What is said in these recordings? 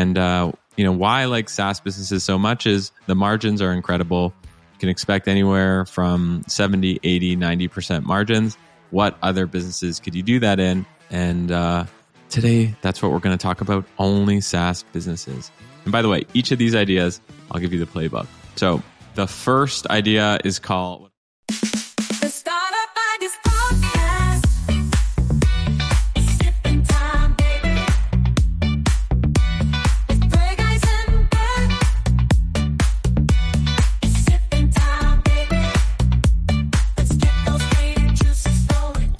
And why I like SaaS businesses so much is the margins are incredible. You can expect anywhere from 70, 80, 90% margins. What other businesses could you do that in? And today, that's what we're going to talk about, only SaaS businesses. And by the way, each of these ideas, I'll give you the playbook. So the first idea is called... The Startup Ideas Podcast. Sipping time, baby. With Greg Eisenberg. Sipping time, baby. Let's get those creative juices flowing.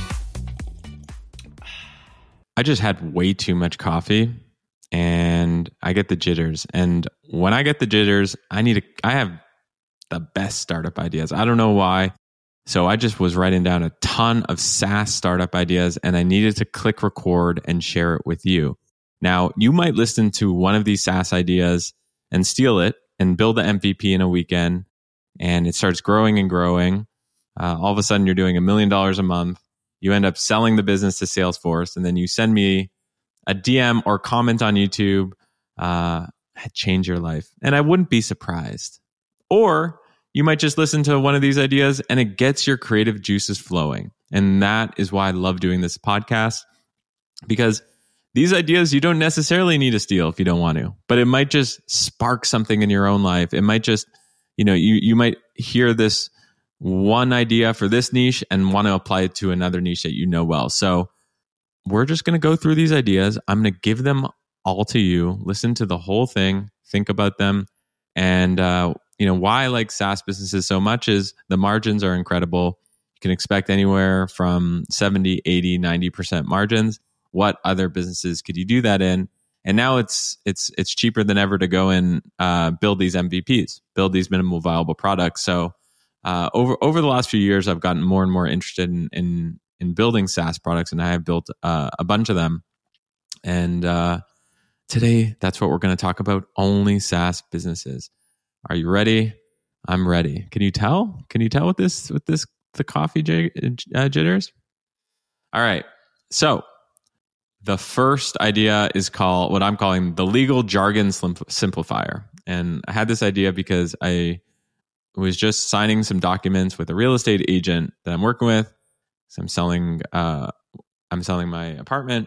I just had way too much coffee and I get the jitters. And when I get the jitters, I have the best startup ideas. I don't know why. So I just was writing down a ton of SaaS startup ideas and I needed to click record and share it with you. Now, you might listen to one of these SaaS ideas and steal it and build the MVP in a weekend, and it starts growing and growing. All of a sudden, you're doing $1 million a month. You end up selling the business to Salesforce, and then you send me a DM or comment on YouTube, change your life. And I wouldn't be surprised. Or you might just listen to one of these ideas and it gets your creative juices flowing. And that is why I love doing this podcast, because these ideas you don't necessarily need to steal if you don't want to, but it might just spark something in your own life. It might just, you might hear this one idea for this niche and want to apply it to another niche that you know well. So we're just going to go through these ideas. I'm going to give them all to you. Listen to the whole thing, think about them. And, why I like SaaS businesses so much is the margins are incredible. You can expect anywhere from 70, 80, 90% margins. What other businesses could you do that in? And now it's cheaper than ever to go and build these MVPs, build these minimal viable products. So over the last few years, I've gotten more and more interested in building SaaS products, and I have built a bunch of them. And today, that's what we're going to talk about, only SaaS businesses. Are you ready? I'm ready. Can you tell? With the coffee jitters? All right. So the first idea is called what I'm calling the legal jargon simplifier. And I had this idea because I was just signing some documents with a real estate agent that I'm working with. So I'm selling my apartment,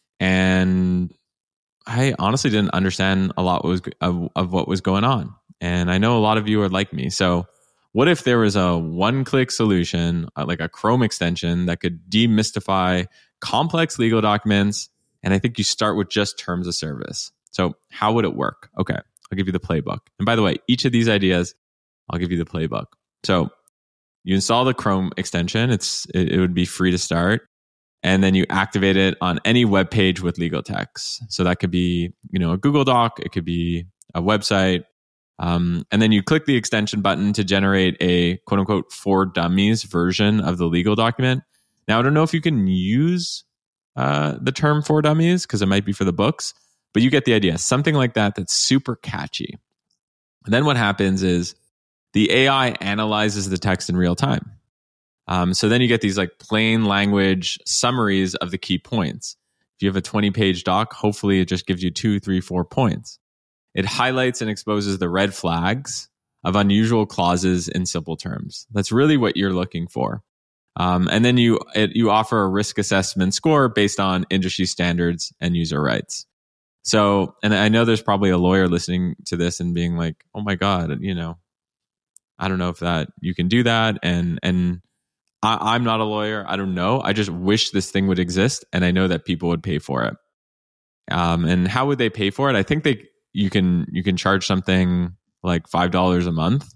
and I honestly didn't understand a lot of what was going on. And I know a lot of you are like me. So what if there was a one-click solution, like a Chrome extension that could demystify complex legal documents? And I think you start with just terms of service. So how would it work? Okay, I'll give you the playbook. And by the way, each of these ideas, I'll give you the playbook. So you install the Chrome extension. It would be free to start. And then you activate it on any web page with legal text. So that could be, a Google Doc. It could be a website. And then you click the extension button to generate a quote unquote for dummies version of the legal document. Now, I don't know if you can use the term for dummies because it might be for the books, but you get the idea. Something like that that's super catchy. And then what happens is the AI analyzes the text in real time. So then you get these like plain language summaries of the key points. If you have a 20-page doc, hopefully it just gives you 2, 3, 4 points. It highlights and exposes the red flags of unusual clauses in simple terms. That's really what you're looking for. And then you offer a risk assessment score based on industry standards and user rights. So, and I know there's probably a lawyer listening to this and being like, oh my God, I don't know if that you can do that. And I'm not a lawyer. I don't know. I just wish this thing would exist, and I know that people would pay for it. And how would they pay for it? I think you can charge something like $5 a month.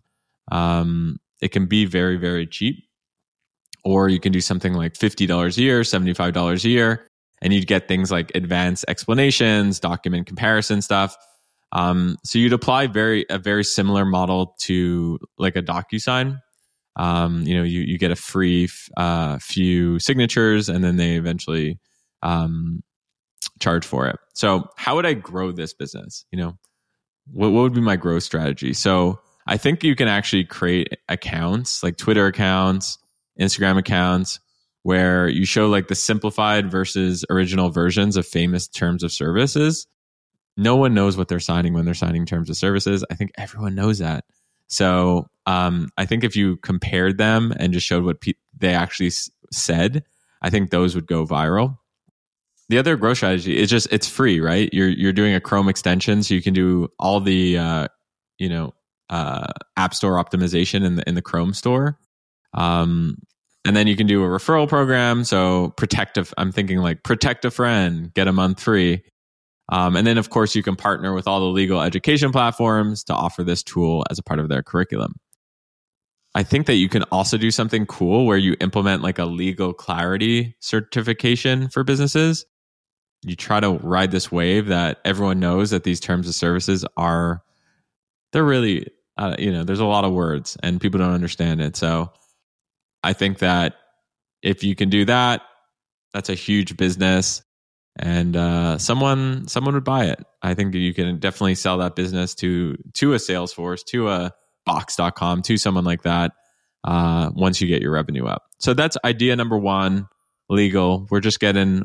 It can be very, very cheap, or you can do something like $50 a year, $75 a year, and you'd get things like advanced explanations, document comparison stuff. So you'd apply a very similar model to like a DocuSign. You get a free few signatures, and then they eventually charge for it. So how would I grow this business? What would be my growth strategy? So I think you can actually create accounts, like Twitter accounts, Instagram accounts, where you show like the simplified versus original versions of famous terms of services. no one knows what they're signing when they're signing terms of services. I think everyone knows that. So I think if you compared them and just showed what they actually said, I think those would go viral. The other growth strategy is just it's free, right? You're doing a Chrome extension, so you can do all the App Store optimization in the Chrome store, and then you can do a referral program. So I'm thinking like protect a friend, get a month free, and then of course you can partner with all the legal education platforms to offer this tool as a part of their curriculum. I think that you can also do something cool where you implement like a legal clarity certification for businesses. You try to ride this wave that everyone knows that these terms of services they're really, there's a lot of words and people don't understand it. So I think that if you can do that, that's a huge business and someone would buy it. I think you can definitely sell that business to a Salesforce, to a Box.com, to someone like that once you get your revenue up. So that's idea number one, legal. We're just getting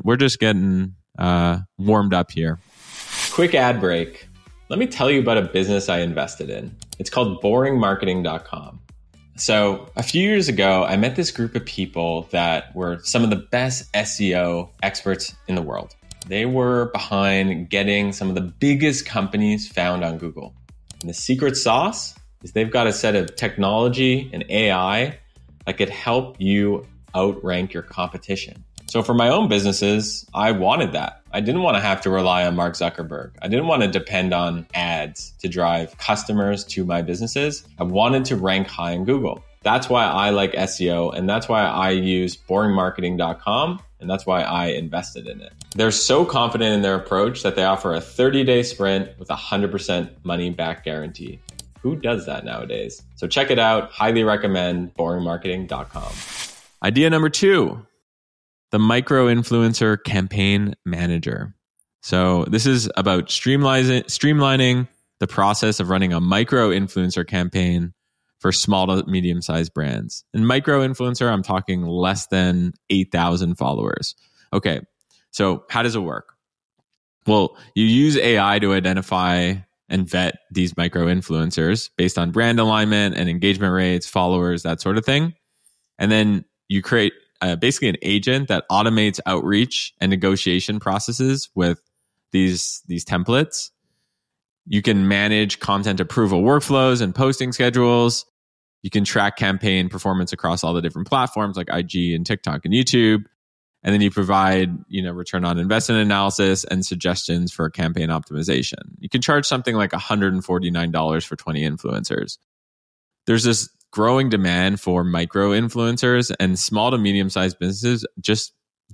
warmed up here. Quick ad break. Let me tell you about a business I invested in. It's called boringmarketing.com. So a few years ago, I met this group of people that were some of the best SEO experts in the world. They were behind getting some of the biggest companies found on Google. And the secret sauce is they've got a set of technology and AI that could help you outrank your competition. So for my own businesses, I wanted that. I didn't want to have to rely on Mark Zuckerberg. I didn't want to depend on ads to drive customers to my businesses. I wanted to rank high in Google. That's why I like SEO, and that's why I use boringmarketing.com, and that's why I invested in it. They're so confident in their approach that they offer a 30-day sprint with a 100% money back guarantee. Who does that nowadays? So check it out. Highly recommend boringmarketing.com. Idea number 2. The micro-influencer campaign manager. So this is about streamlining the process of running a micro-influencer campaign for small to medium-sized brands. And micro-influencer, I'm talking less than 8,000 followers. Okay, so how does it work? Well, you use AI to identify and vet these micro-influencers based on brand alignment and engagement rates, followers, that sort of thing. And then you create basically an agent that automates outreach and negotiation processes with these templates. You can manage content approval workflows and posting schedules. You can track campaign performance across all the different platforms like IG and TikTok and YouTube. And then you provide, return on investment analysis and suggestions for campaign optimization. You can charge something like $149 for 20 influencers. There's this growing demand for micro influencers, and small to medium sized businesses it's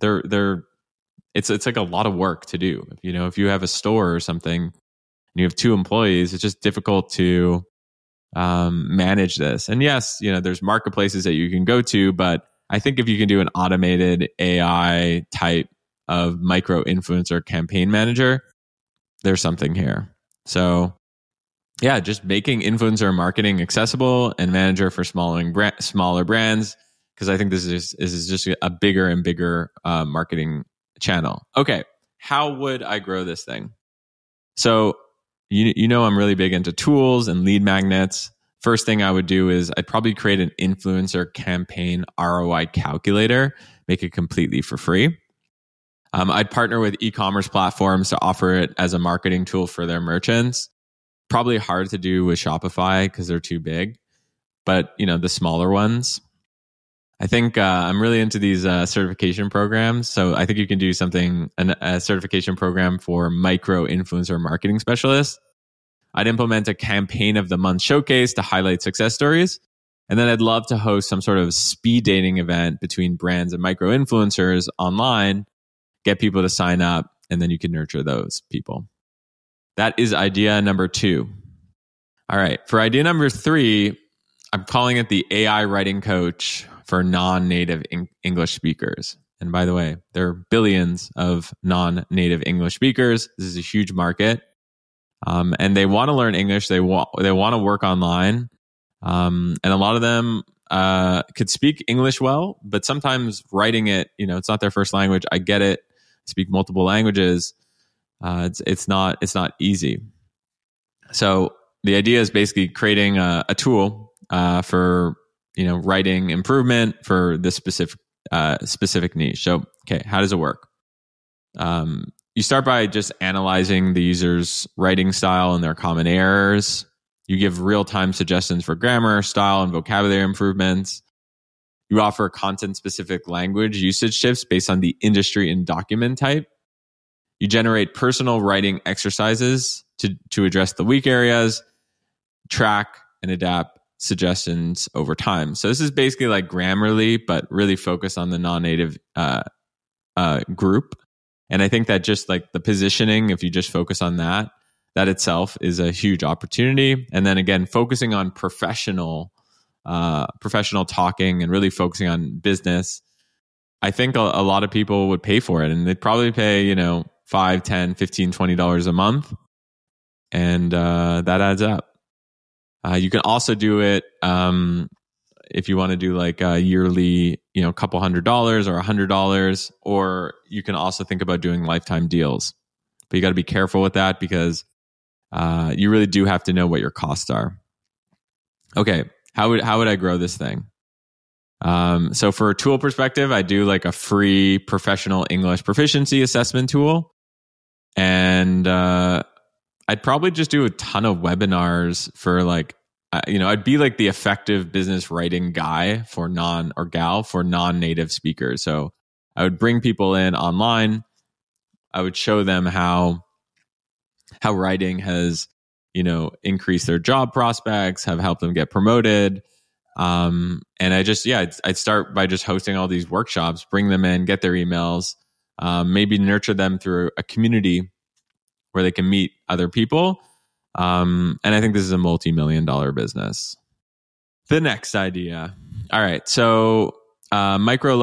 like a lot of work to do. If you have a store or something and you have 2 employees, it's just difficult to manage this. And yes, there's marketplaces that you can go to, but I think if you can do an automated AI type of micro influencer campaign manager, there's something here. So yeah, just making influencer marketing accessible and manager for smaller brands, because I think this is just a bigger and bigger marketing channel. Okay, how would I grow this thing? So I'm really big into tools and lead magnets. First thing I would do is I'd probably create an influencer campaign ROI calculator, make it completely for free. I'd partner with e-commerce platforms to offer it as a marketing tool for their merchants. Probably hard to do with Shopify because they're too big, but the smaller ones. I think I'm really into these certification programs. So I think you can do a certification program for micro influencer marketing specialists. I'd implement a campaign of the month showcase to highlight success stories. And then I'd love to host some sort of speed dating event between brands and micro influencers online, get people to sign up, and then you can nurture those people. That is idea number 2. All right. For idea number 3, I'm calling it the AI writing coach for non-native English speakers. And by the way, there are billions of non-native English speakers. This is a huge market. And they want to learn English. They want to work online. And a lot of them could speak English well, but sometimes writing it, it's not their first language. I get it. Speak multiple languages. It's not easy. So the idea is basically creating a tool for writing improvement for this specific niche. So okay, how does it work? You start by just analyzing the user's writing style and their common errors. You give real-time suggestions for grammar, style, and vocabulary improvements. You offer content-specific language usage tips based on the industry and document type. You generate personal writing exercises to address the weak areas, track and adapt suggestions over time. So this is basically like Grammarly, but really focused on the non-native group. And I think that just like the positioning, if you just focus on that itself is a huge opportunity. And then again, focusing on professional talking and really focusing on business. I think a lot of people would pay for it, and they'd probably pay, $5, $10, $15, $20 a month. And that adds up. You can also do it if you want to do like a yearly, couple $100 or $100, or you can also think about doing lifetime deals. But you got to be careful with that because you really do have to know what your costs are. Okay, how would I grow this thing? So for a tool perspective, I do like a free professional English proficiency assessment tool. And I'd probably just do a ton of webinars for like, I'd be like the effective business writing guy for non-native speakers. So I would bring people in online. I would show them how writing has, increased their job prospects, have helped them get promoted. And I'd start by just hosting all these workshops, bring them in, get their emails, maybe nurture them through a community where they can meet other people. And I think this is a multi-million-dollar business. The next idea. All right. So a micro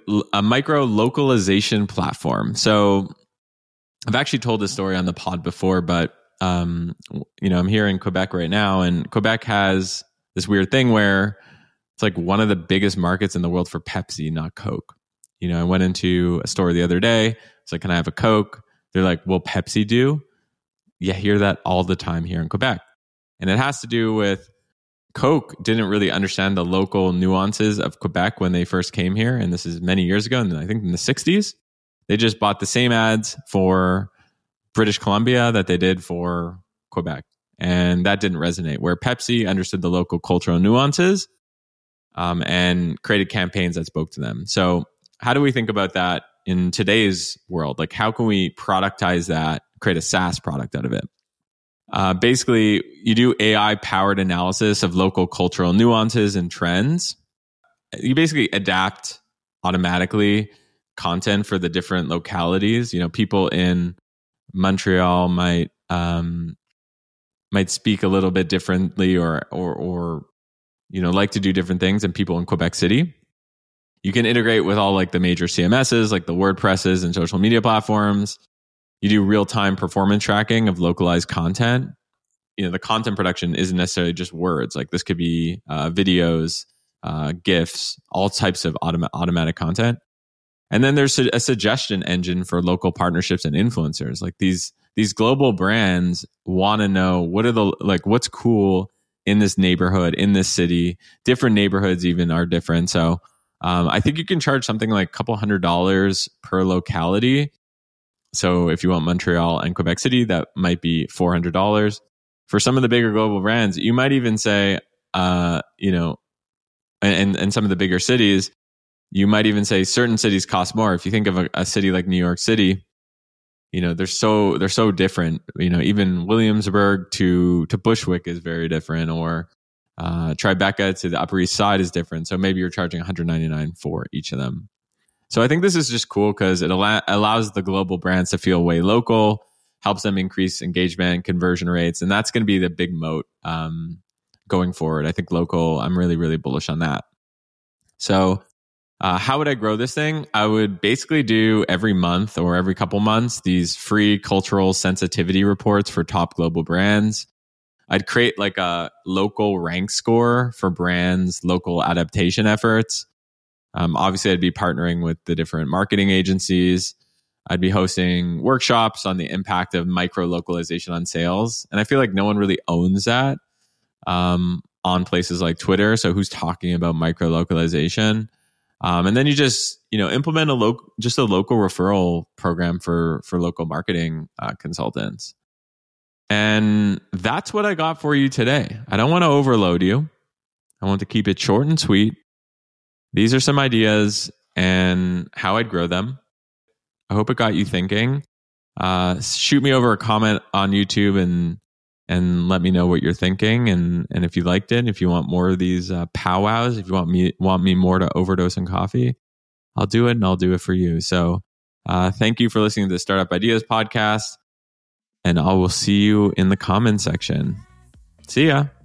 localization platform. So I've actually told this story on the pod before, but I'm here in Quebec right now, and Quebec has this weird thing where it's like one of the biggest markets in the world for Pepsi, not Coke. I went into a store the other day. It's like, can I have a Coke? They're like, will Pepsi do? You hear that all the time here in Quebec. And it has to do with Coke didn't really understand the local nuances of Quebec when they first came here. And this is many years ago, and I think in the 60s. They just bought the same ads for British Columbia that they did for Quebec. And that didn't resonate. Where Pepsi understood the local cultural nuances and created campaigns that spoke to them. So how do we think about that in today's world? Like, how can we productize that, create a SaaS product out of it? Basically, you do AI-powered analysis of local cultural nuances and trends. You basically adapt automatically content for the different localities. People in Montreal might speak a little bit differently or like to do different things than people in Quebec City. You can integrate with all like the major CMSs, like the WordPresses and social media platforms. You do real-time performance tracking of localized content. The content production isn't necessarily just words. Like this could be videos, GIFs, all types of automatic content. And then there's a suggestion engine for local partnerships and influencers. Like these global brands want to know what's cool in this neighborhood, in this city. Different neighborhoods even are different. So I think you can charge something like a couple $100 per locality. So if you want Montreal and Quebec City, that might be $400. For some of the bigger global brands, you might even say, and some of the bigger cities, you might even say certain cities cost more. If you think of a city like New York City, they're so different. Even Williamsburg to Bushwick is very different, or Tribeca to the Upper East Side is different. So maybe you're charging $199 for each of them. So I think this is just cool because it allows the global brands to feel way local, helps them increase engagement, conversion rates, and that's going to be the big moat going forward. I think local, I'm really, really bullish on that. So how would I grow this thing? I would basically do every month or every couple months these free cultural sensitivity reports for top global brands. I'd create like a local rank score for brands' local adaptation efforts. Obviously, I'd be partnering with the different marketing agencies. I'd be hosting workshops on the impact of micro localization on sales. And I feel like no one really owns that on places like Twitter. So who's talking about micro localization? And then you just, implement a local referral program for local marketing consultants. And that's what I got for you today. I don't want to overload you. I want to keep it short and sweet. These are some ideas and how I'd grow them. I hope it got you thinking. Shoot me over a comment on YouTube and let me know what you're thinking, and if you liked it, if you want more of these powwows, if you want me more to overdose on coffee, I'll do it, and I'll do it for you. So thank you for listening to the Startup Ideas podcast, and I will see you in the comment section. See ya.